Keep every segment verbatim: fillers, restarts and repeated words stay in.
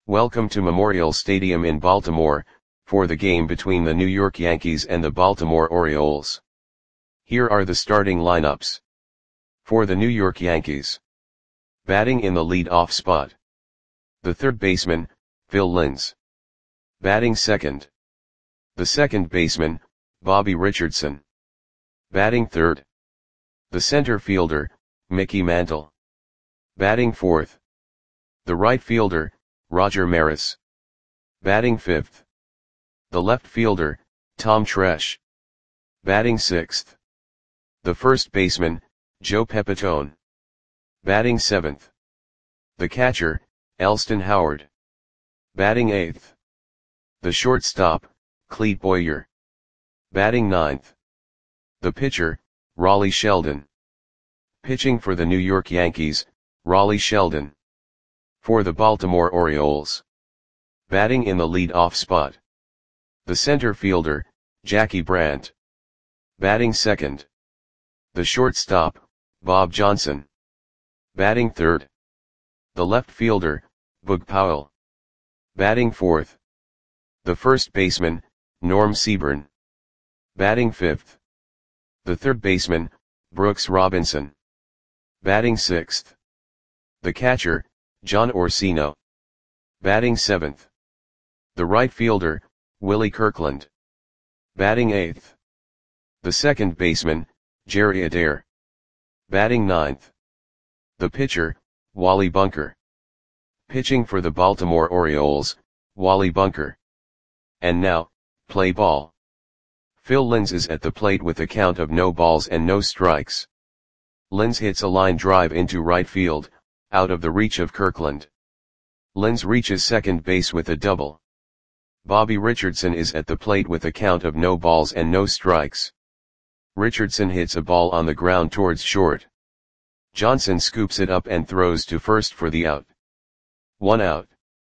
Welcome to Memorial Stadium in Baltimore, for the game between the New York Yankees and the Baltimore Orioles. Here are the starting lineups. For the New York Yankees. Batting in the lead-off spot. The third baseman, Phil Linz. Batting second. The second baseman, Bobby Richardson. Batting third. The center fielder, Mickey Mantle. Batting fourth. The right fielder, Roger Maris. Batting fifth. The left fielder, Tom Tresh. Batting sixth. The first baseman, Joe Pepitone. Batting seventh. The catcher, Elston Howard. Batting eighth. The shortstop, Clete Boyer. Batting ninth. The pitcher, Raleigh Sheldon. Pitching for the New York Yankees, Raleigh Sheldon. For the Baltimore Orioles. Batting in the lead-off spot. The center fielder, Jackie Brandt. Batting second. The shortstop, Bob Johnson. Batting third. The left fielder, Boog Powell. Batting fourth. The first baseman, Norm Seaburn. Batting fifth. The third baseman, Brooks Robinson. Batting sixth. The catcher, John Orsino. Batting seventh. The right fielder, Willie Kirkland. Batting eighth. The second baseman, Jerry Adair. Batting ninth. The pitcher, Wally Bunker. Pitching for the Baltimore Orioles, Wally Bunker. And now, play ball. Phil Linz is at the plate with a count of no balls and no strikes. Linz hits a line drive into right field, out of the reach of Kirkland. Linz reaches second base with a double. Bobby Richardson is at the plate with a count of no balls and no strikes. Richardson hits a ball on the ground towards short. Johnson scoops it up and throws to first for the out. One out.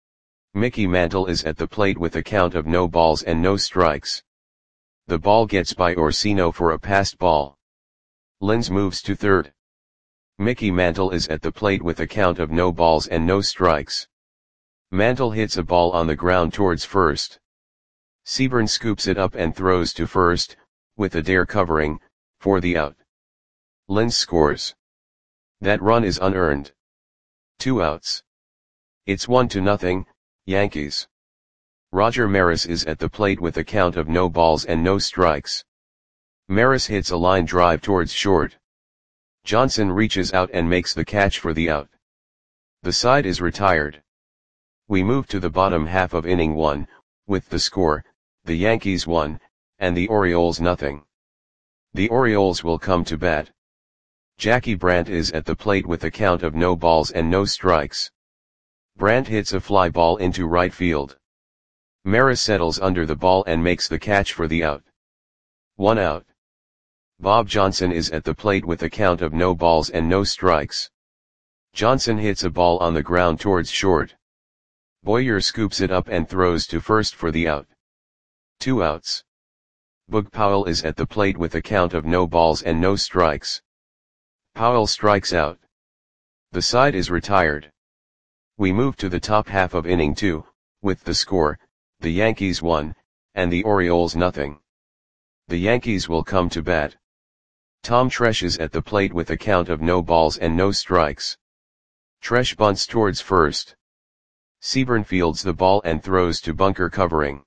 Mickey Mantle is at the plate with a count of no balls and no strikes. The ball gets by Orsino for a passed ball. Linz moves to third. Mickey Mantle is at the plate with a count of no balls and no strikes. Mantle hits a ball on the ground towards first. Seaburn scoops it up and throws to first, with Adair covering, for the out. Linz scores. That run is unearned. Two outs. It's one to nothing, Yankees. Roger Maris is at the plate with a count of no balls and no strikes. Maris hits a line drive towards short. Johnson reaches out and makes the catch for the out. The side is retired. We move to the bottom half of inning one, with the score, the Yankees one, and the Orioles nothing. The Orioles will come to bat. Jackie Brandt is at the plate with a count of no balls and no strikes. Brandt hits a fly ball into right field. Maris settles under the ball and makes the catch for the out. One out. Bob Johnson is at the plate with a count of no balls and no strikes. Johnson hits a ball on the ground towards short. Boyer scoops it up and throws to first for the out. Two outs. Boog Powell is at the plate with a count of no balls and no strikes. Powell strikes out. The side is retired. We move to the top half of inning two, with the score, the Yankees one, and the Orioles nothing. The Yankees will come to bat. Tom Tresh is at the plate with a count of no balls and no strikes. Tresh bunts towards first. Seaburn fields the ball and throws to Bunker covering.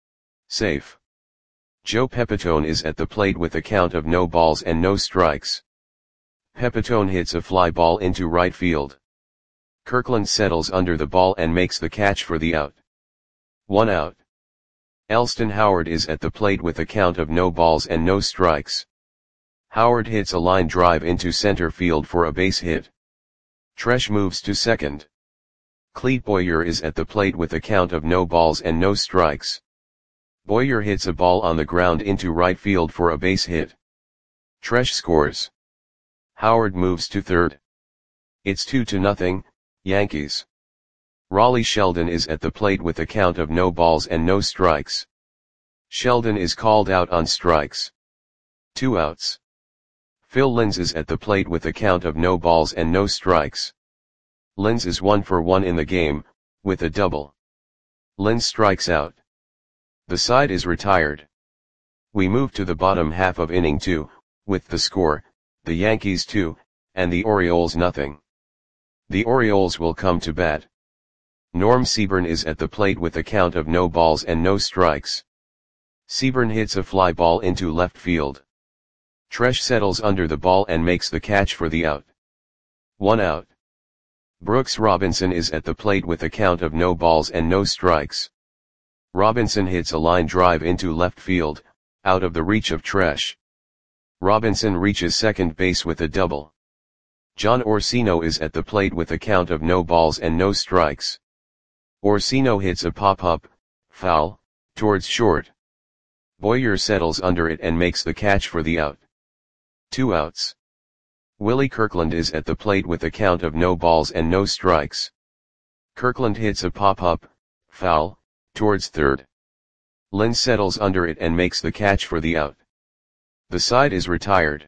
Safe. Joe Pepitone is at the plate with a count of no balls and no strikes. Pepitone hits a fly ball into right field. Kirkland settles under the ball and makes the catch for the out. One out. Elston Howard is at the plate with a count of no balls and no strikes. Howard hits a line drive into center field for a base hit. Tresh moves to second. Clete Boyer is at the plate with a count of no balls and no strikes. Boyer hits a ball on the ground into right field for a base hit. Tresh scores. Howard moves to third. It's two to nothing, Yankees. Raleigh Sheldon is at the plate with a count of no balls and no strikes. Sheldon is called out on strikes. Two outs. Phil Linz is at the plate with a count of no balls and no strikes. Linz is one for one in the game, with a double. Lins strikes out. The side is retired. We move to the bottom half of inning two, with the score, the Yankees two, and the Orioles nothing. The Orioles will come to bat. Norm Seaburn is at the plate with a count of no balls and no strikes. Seaburn hits a fly ball into left field. Tresh settles under the ball and makes the catch for the out. One out. Brooks Robinson is at the plate with a count of no balls and no strikes. Robinson hits a line drive into left field, out of the reach of Tresh. Robinson reaches second base with a double. John Orsino is at the plate with a count of no balls and no strikes. Orsino hits a pop-up, foul, towards short. Boyer settles under it and makes the catch for the out. Two outs. Willie Kirkland is at the plate with a count of no balls and no strikes. Kirkland hits a pop-up, foul, towards third. Lins settles under it and makes the catch for the out. The side is retired.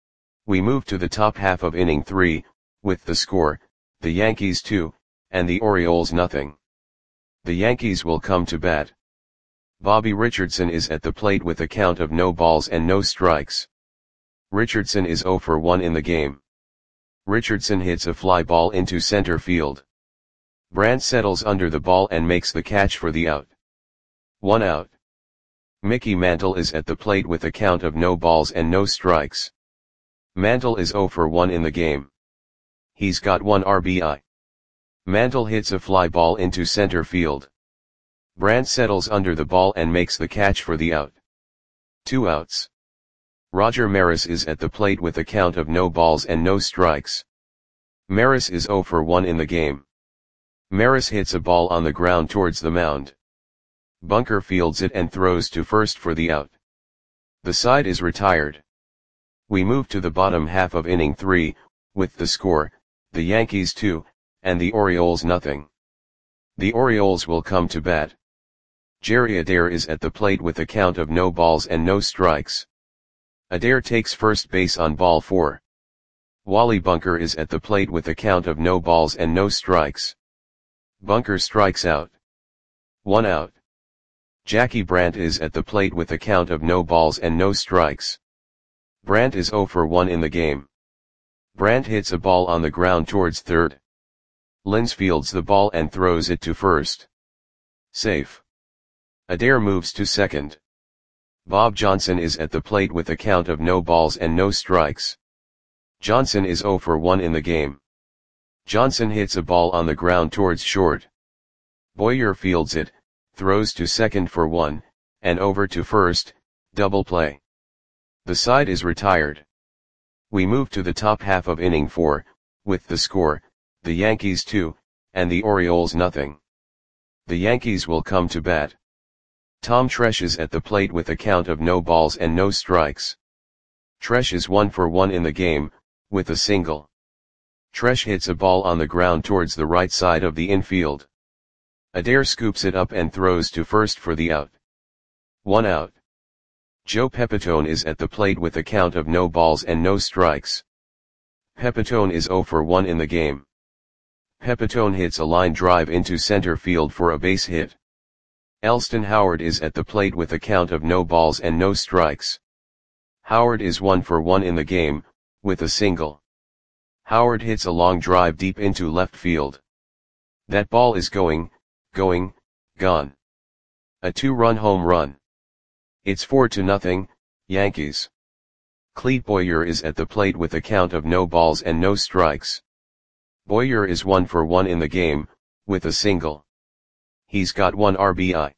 We move to the top half of inning three, with the score, the Yankees two, and the Orioles nothing. The Yankees will come to bat. Bobby Richardson is at the plate with a count of no balls and no strikes. Richardson is zero for one in the game. Richardson hits a fly ball into center field. Brandt settles under the ball and makes the catch for the out. One out. Mickey Mantle is at the plate with a count of no balls and no strikes. Mantle is zero for one in the game. He's got one R B I. Mantle hits a fly ball into center field. Brandt settles under the ball and makes the catch for the out. Two outs. Roger Maris is at the plate with a count of no balls and no strikes. Maris is zero for one in the game. Maris hits a ball on the ground towards the mound. Bunker fields it and throws to first for the out. The side is retired. We move to the bottom half of inning three, with the score, the Yankees two, and the Orioles nothing. The Orioles will come to bat. Jerry Adair is at the plate with a count of no balls and no strikes. Adair takes first base on ball four. Wally Bunker is at the plate with a count of no balls and no strikes. Bunker strikes out. One out. Jackie Brandt is at the plate with a count of no balls and no strikes. Brandt is zero for one in the game. Brandt hits a ball on the ground towards third. Lins fields the ball and throws it to first. Safe. Adair moves to second. Bob Johnson is at the plate with a count of no balls and no strikes. Johnson is zero for one in the game. Johnson hits a ball on the ground towards short. Boyer fields it, throws to second for one, and over to first, double play. The side is retired. We move to the top half of inning four, with the score, the Yankees two, and the Orioles nothing. The Yankees will come to bat. Tom Tresh is at the plate with a count of no balls and no strikes. Tresh is one for one in the game, with a single. Tresh hits a ball on the ground towards the right side of the infield. Adair scoops it up and throws to first for the out. One out. Joe Pepitone is at the plate with a count of no balls and no strikes. Pepitone is zero for one in the game. Pepitone hits a line drive into center field for a base hit. Elston Howard is at the plate with a count of no balls and no strikes. Howard is one for one in the game, with a single. Howard hits a long drive deep into left field. That ball is going, going, gone. A two-run home run. It's four to nothing, Yankees. Clete Boyer is at the plate with a count of no balls and no strikes. Boyer is one for one in the game, with a single. He's got one R B I.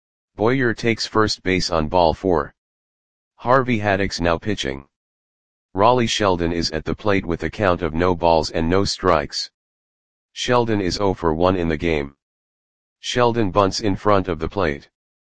Boyer takes first base on ball four. Harvey Haddix now pitching. Raleigh Sheldon is at the plate with a count of no balls and no strikes. Sheldon is zero for one in the game. Sheldon bunts in front of the plate.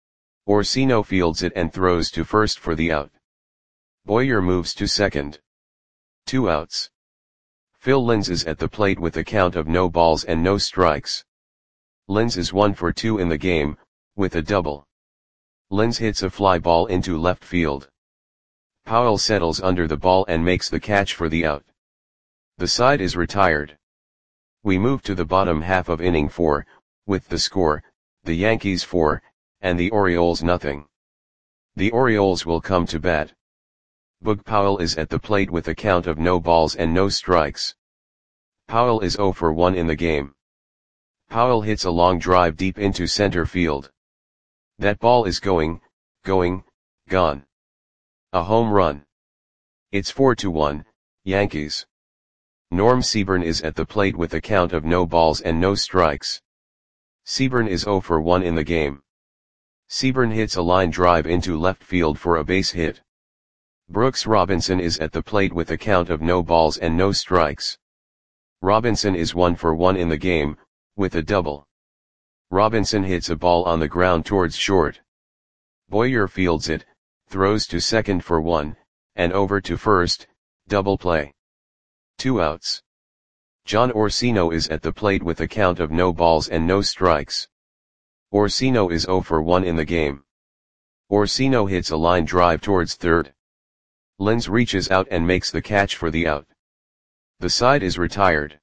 Orsino fields it and throws to first for the out. Boyer moves to second. Two outs. Phil Lins is at the plate with a count of no balls and no strikes. Lins is one for two in the game, with a double. Lins hits a fly ball into left field. Powell settles under the ball and makes the catch for the out. The side is retired. We move to the bottom half of inning four, with the score, the Yankees four, and the Orioles nothing. The Orioles will come to bat. Boog Powell is at the plate with a count of no balls and no strikes. Powell is oh for one in the game. Powell hits a long drive deep into center field. That ball is going, going, gone. A home run. It's four to one, Yankees. Norm Seaburn is at the plate with a count of no balls and no strikes. Seaburn is oh for one in the game. Seaburn hits a line drive into left field for a base hit. Brooks Robinson is at the plate with a count of no balls and no strikes. Robinson is one for one in the game, with a double. Robinson hits a ball on the ground towards short. Boyer fields it, throws to second for one, and over to first, double play. Two outs. John Orsino is at the plate with a count of no balls and no strikes. Orsino is oh for one in the game. Orsino hits a line drive towards third. Lenz reaches out and makes the catch for the out. The side is retired.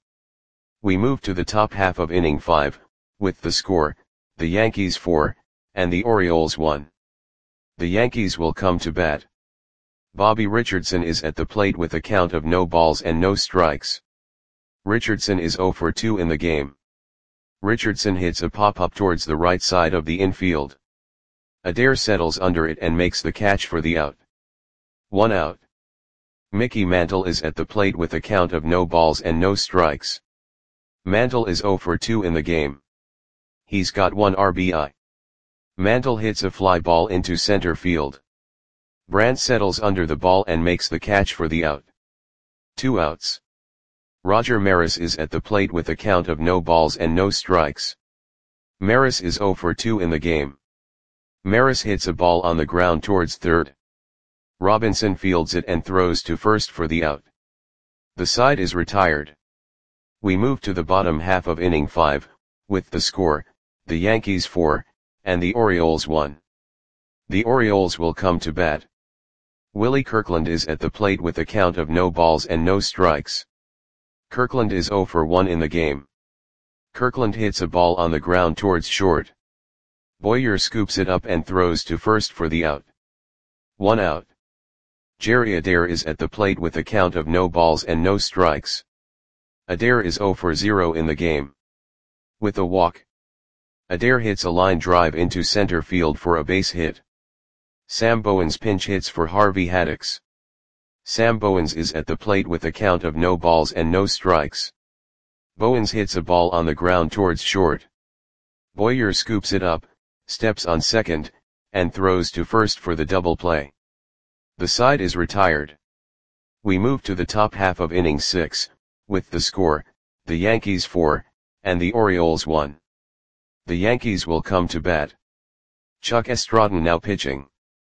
We move to the top half of inning five, with the score, the Yankees four, and the Orioles one. The Yankees will come to bat. Bobby Richardson is at the plate with a count of no balls and no strikes. Richardson is oh for two in the game. Richardson hits a pop-up towards the right side of the infield. Adair settles under it and makes the catch for the out. One out. Mickey Mantle is at the plate with a count of no balls and no strikes. Mantle is oh for two in the game. He's got one R B I. Mantle hits a fly ball into center field. Brandt settles under the ball and makes the catch for the out. Two outs. Roger Maris is at the plate with a count of no balls and no strikes. Maris is oh for two in the game. Maris hits a ball on the ground towards third. Robinson fields it and throws to first for the out. The side is retired. We move to the bottom half of inning five, with the score, the Yankees four, and the Orioles one. The Orioles will come to bat. Willie Kirkland is at the plate with a count of no balls and no strikes. Kirkland is oh for one in the game. Kirkland hits a ball on the ground towards short. Boyer scoops it up and throws to first for the out. One out. Jerry Adair is at the plate with a count of no balls and no strikes. Adair is oh for zero in the game. With a walk. Adair hits a line drive into center field for a base hit. Sam Bowens pinch hits for Harvey Haddix. Sam Bowens is at the plate with a count of no balls and no strikes. Bowens hits a ball on the ground towards short. Boyer scoops it up, steps on second, and throws to first for the double play. The side is retired. We move to the top half of inning six, with the score, the Yankees four, and the Orioles one. The Yankees will come to bat. Chuck Estradon now pitching.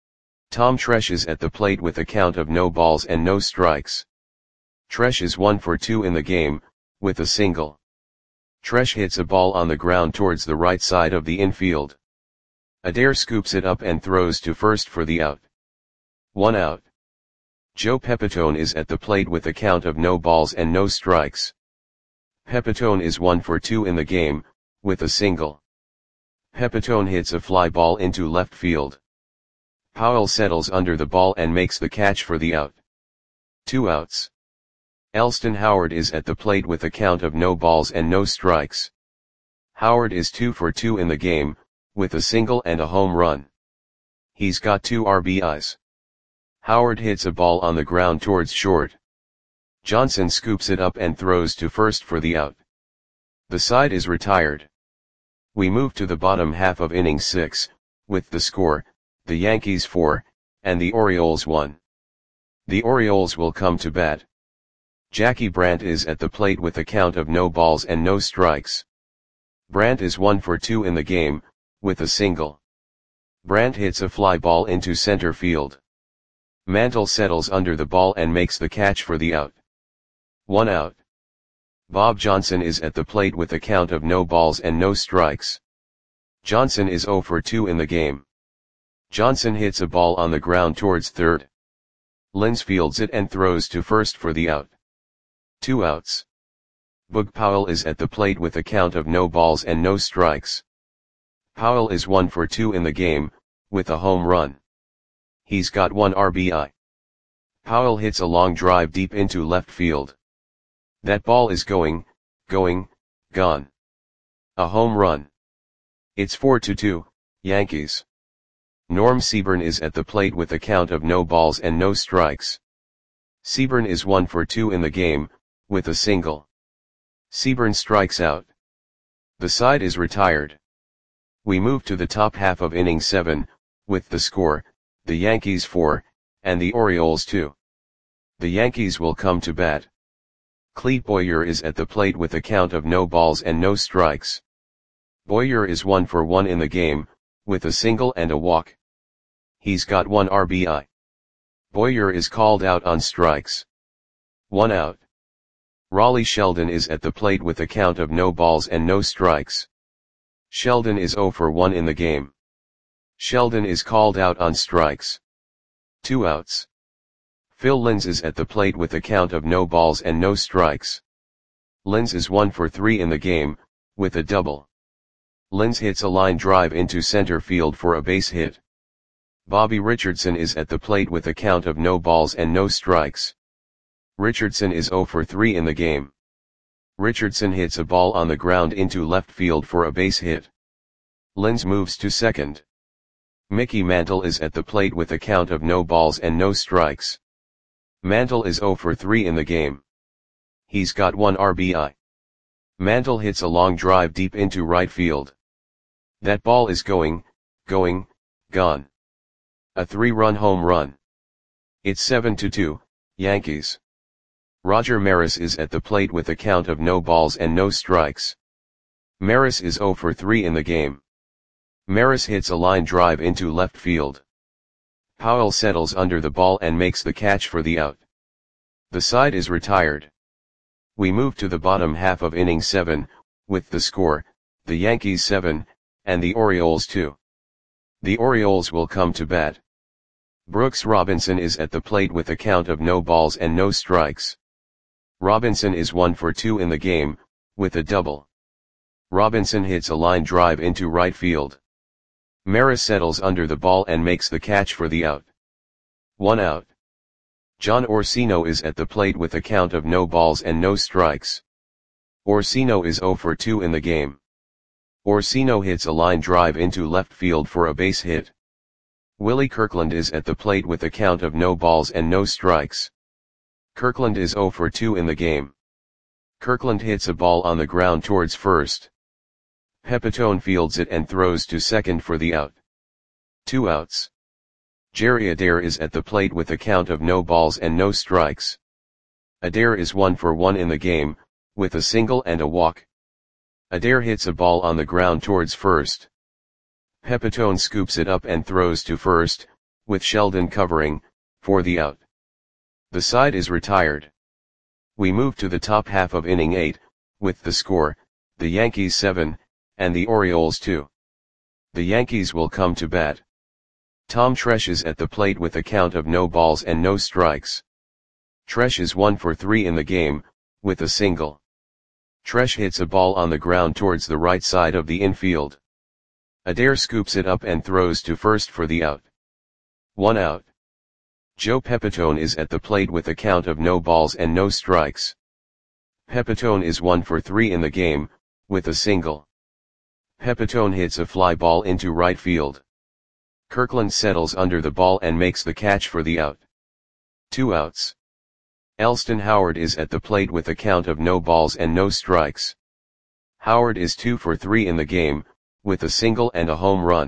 Tom Tresh is at the plate with a count of no balls and no strikes. Tresh is one for two in the game, with a single. Tresh hits a ball on the ground towards the right side of the infield. Adair scoops it up and throws to first for the out. One out. Joe Pepitone is at the plate with a count of no balls and no strikes. Pepitone is one for two in the game, with a single. Pepitone hits a fly ball into left field. Powell settles under the ball and makes the catch for the out. Two outs. Elston Howard is at the plate with a count of no balls and no strikes. Howard is two for two in the game, with a single and a home run. He's got two R B Is. Howard hits a ball on the ground towards short. Johnson scoops it up and throws to first for the out. The side is retired. We move to the bottom half of inning six, with the score, the Yankees four, and the Orioles one. The Orioles will come to bat. Jackie Brandt is at the plate with a count of no balls and no strikes. Brandt is one for two in the game, with a single. Brandt hits a fly ball into center field. Mantle settles under the ball and makes the catch for the out. One out. Bob Johnson is at the plate with a count of no balls and no strikes. Johnson is oh for two in the game. Johnson hits a ball on the ground towards third. Lenz fields it and throws to first for the out. Two outs. Boog Powell is at the plate with a count of no balls and no strikes. Powell is one for two in the game, with a home run. He's got one R B I. Powell hits a long drive deep into left field. That ball is going, going, gone. A home run. It's four to two, Yankees. Norm Seaburn is at the plate with a count of no balls and no strikes. Seaburn is one for two in the game, with a single. Seaburn strikes out. The side is retired. We move to the top half of inning seven, with the score, the Yankees four, and the Orioles two. The Yankees will come to bat. Clete Boyer is at the plate with a count of no balls and no strikes. Boyer is one for one in the game, with a single and a walk. He's got one R B I. Boyer is called out on strikes. One out. Raleigh Sheldon is at the plate with a count of no balls and no strikes. Sheldon is zero for one in the game. Sheldon is called out on strikes. Two outs. Phil Linz is at the plate with a count of no balls and no strikes. Linz is one for three in the game, with a double. Linz hits a line drive into center field for a base hit. Bobby Richardson is at the plate with a count of no balls and no strikes. Richardson is zero for three in the game. Richardson hits a ball on the ground into left field for a base hit. Linz moves to second. Mickey Mantle is at the plate with a count of no balls and no strikes. Mantle is zero for three in the game. He's got one R B I. Mantle hits a long drive deep into right field. That ball is going, going, gone. A three-run home run. It's seven to two, Yankees. Roger Maris is at the plate with a count of no balls and no strikes. Maris is zero for three in the game. Maris hits a line drive into left field. Powell settles under the ball and makes the catch for the out. The side is retired. We move to the bottom half of inning seven, with the score, the Yankees seven, and the Orioles two. The Orioles will come to bat. Brooks Robinson is at the plate with a count of no balls and no strikes. Robinson is one for two in the game, with a double. Robinson hits a line drive into right field. Maris settles under the ball and makes the catch for the out. One out. John Orsino is at the plate with a count of no balls and no strikes. Orsino is zero for two in the game. Orsino hits a line drive into left field for a base hit. Willie Kirkland is at the plate with a count of no balls and no strikes. Kirkland is zero for two in the game. Kirkland hits a ball on the ground towards first. Pepitone fields it and throws to second for the out. Two outs. Jerry Adair is at the plate with a count of no balls and no strikes. Adair is one for one in the game, with a single and a walk. Adair hits a ball on the ground towards first. Pepitone scoops it up and throws to first, with Sheldon covering, for the out. The side is retired. We move to the top half of inning eight, with the score, the Yankees seven, and the Orioles two. The Yankees will come to bat. Tom Tresh is at the plate with a count of no balls and no strikes. Tresh is one for three in the game, with a single. Tresh hits a ball on the ground towards the right side of the infield. Adair scoops it up and throws to first for the out. One out. Joe Pepitone is at the plate with a count of no balls and no strikes. Pepitone is one for three in the game, with a single. Pepitone hits a fly ball into right field. Kirkland settles under the ball and makes the catch for the out. Two outs. Elston Howard is at the plate with a count of no balls and no strikes. Howard is two for three in the game, with a single and a home run.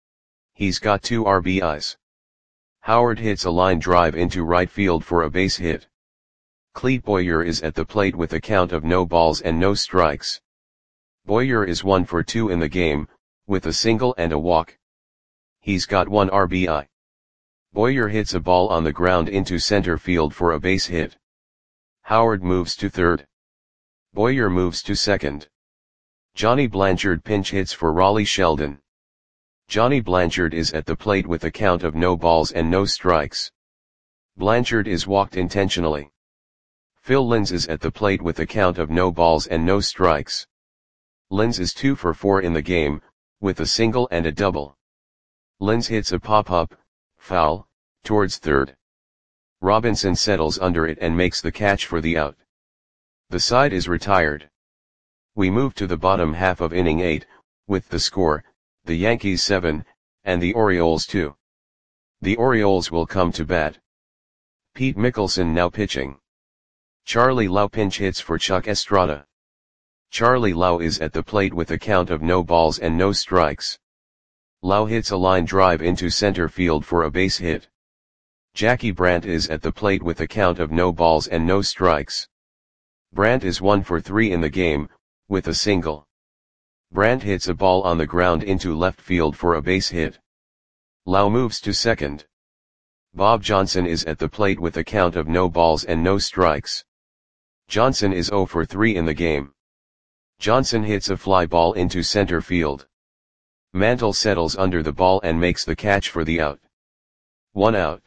He's got two R B Is. Howard hits a line drive into right field for a base hit. Clete Boyer is at the plate with a count of no balls and no strikes. Boyer is one for two in the game, with a single and a walk. He's got one R B I. Boyer hits a ball on the ground into center field for a base hit. Howard moves to third. Boyer moves to second. Johnny Blanchard pinch hits for Raleigh Sheldon. Johnny Blanchard is at the plate with a count of no balls and no strikes. Blanchard is walked intentionally. Phil Linz is at the plate with a count of no balls and no strikes. Linz is two for four in the game, with a single and a double. Linz hits a pop-up, foul, towards third. Robinson settles under it and makes the catch for the out. The side is retired. We move to the bottom half of inning eight, with the score, the Yankees seven, and the Orioles two. The Orioles will come to bat. Pete Mickelson now pitching. Charlie Lau pinch hits for Chuck Estrada. Charlie Lau is at the plate with a count of no balls and no strikes. Lau hits a line drive into center field for a base hit. Jackie Brandt is at the plate with a count of no balls and no strikes. Brandt is one for three in the game, with a single. Brandt hits a ball on the ground into left field for a base hit. Lau moves to second. Bob Johnson is at the plate with a count of no balls and no strikes. Johnson is zero for three in the game. Johnson hits a fly ball into center field. Mantle settles under the ball and makes the catch for the out. One out.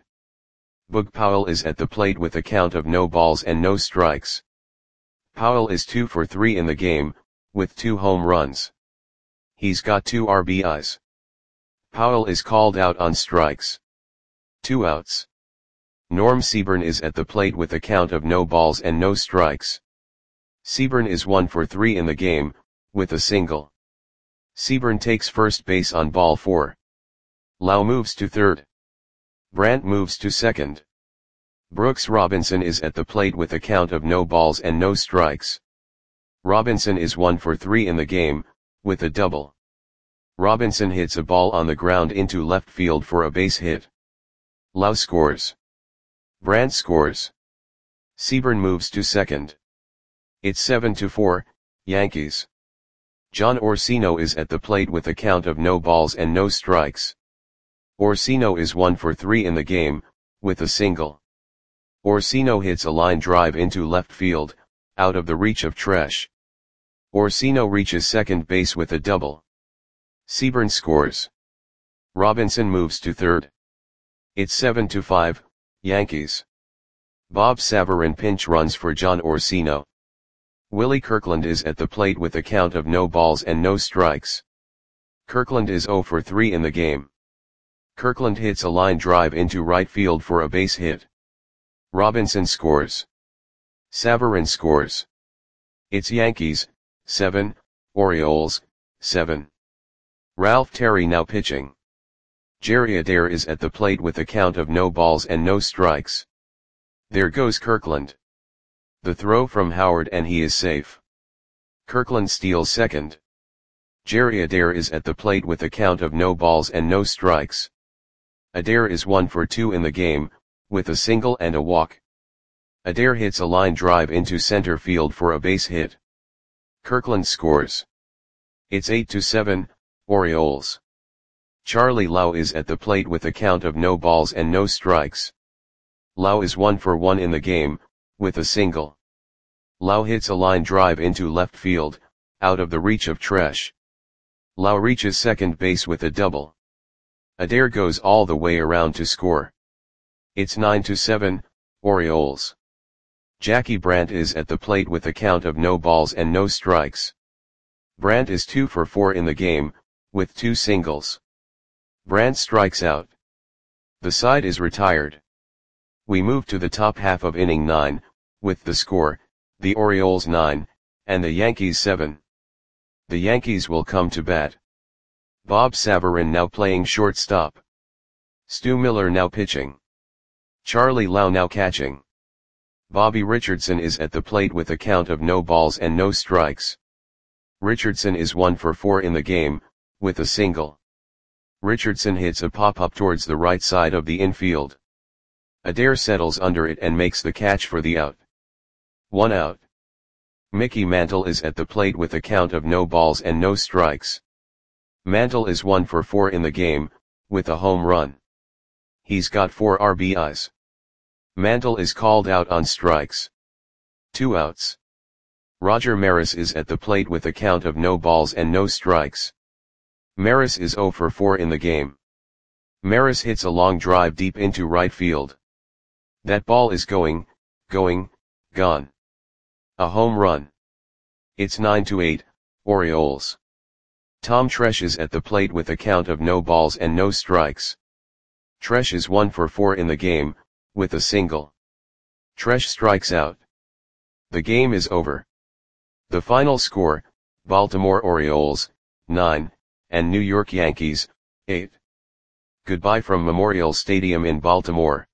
Boog Powell is at the plate with a count of no balls and no strikes. Powell is two for three in the game, with two home runs. He's got two R B Is. Powell is called out on strikes. Two outs. Norm Seaburn is at the plate with a count of no balls and no strikes. Seaburn is one for three in the game, with a single. Seaburn takes first base on ball four. Lau moves to third. Brandt moves to second. Brooks Robinson is at the plate with a count of no balls and no strikes. Robinson is one for three in the game, with a double. Robinson hits a ball on the ground into left field for a base hit. Lau scores. Brandt scores. Seaburn moves to second. It's seven to four, Yankees. John Orsino is at the plate with a count of no balls and no strikes. Orsino is one for three in the game, with a single. Orsino hits a line drive into left field, out of the reach of Tresh. Orsino reaches second base with a double. Seaburn scores. Robinson moves to third. It's seven to five, Yankees. Bob Savarin pinch runs for John Orsino. Willie Kirkland is at the plate with a count of no balls and no strikes. Kirkland is zero for three in the game. Kirkland hits a line drive into right field for a base hit. Robinson scores. Savarin scores. It's Yankees, seven, Orioles, seven. Ralph Terry now pitching. Jerry Adair is at the plate with a count of no balls and no strikes. There goes Kirkland. The throw from Howard and he is safe. Kirkland steals second. Jerry Adair is at the plate with a count of no balls and no strikes. Adair is one for two in the game, with a single and a walk. Adair hits a line drive into center field for a base hit. Kirkland scores. It's eight to seven, Orioles. Charlie Lau is at the plate with a count of no balls and no strikes. Lau is one for one in the game, with a single. Lau hits a line drive into left field, out of the reach of Tresh. Lau reaches second base with a double. Adair goes all the way around to score. It's nine to seven, Orioles. Jackie Brandt is at the plate with a count of no balls and no strikes. Brandt is two for four in the game, with two singles. Brandt strikes out. The side is retired. We move to the top half of inning nine, with the score, the Orioles nine, and the Yankees seven. The Yankees will come to bat. Bob Savarin now playing shortstop. Stu Miller now pitching. Charlie Lau now catching. Bobby Richardson is at the plate with a count of no balls and no strikes. Richardson is one for four in the game, with a single. Richardson hits a pop-up towards the right side of the infield. Adair settles under it and makes the catch for the out. One out. Mickey Mantle is at the plate with a count of no balls and no strikes. Mantle is one for four in the game, with a home run. He's got four R B Is. Mantle is called out on strikes. Two outs. Roger Maris is at the plate with a count of no balls and no strikes. Maris is zero for four in the game. Maris hits a long drive deep into right field. That ball is going, going, gone. A home run. It's nine to eight, Orioles. Tom Tresh is at the plate with a count of no balls and no strikes. Tresh is one for four in the game, with a single. Tresh strikes out. The game is over. The final score, Baltimore Orioles, nine, and New York Yankees, eight. Goodbye from Memorial Stadium in Baltimore.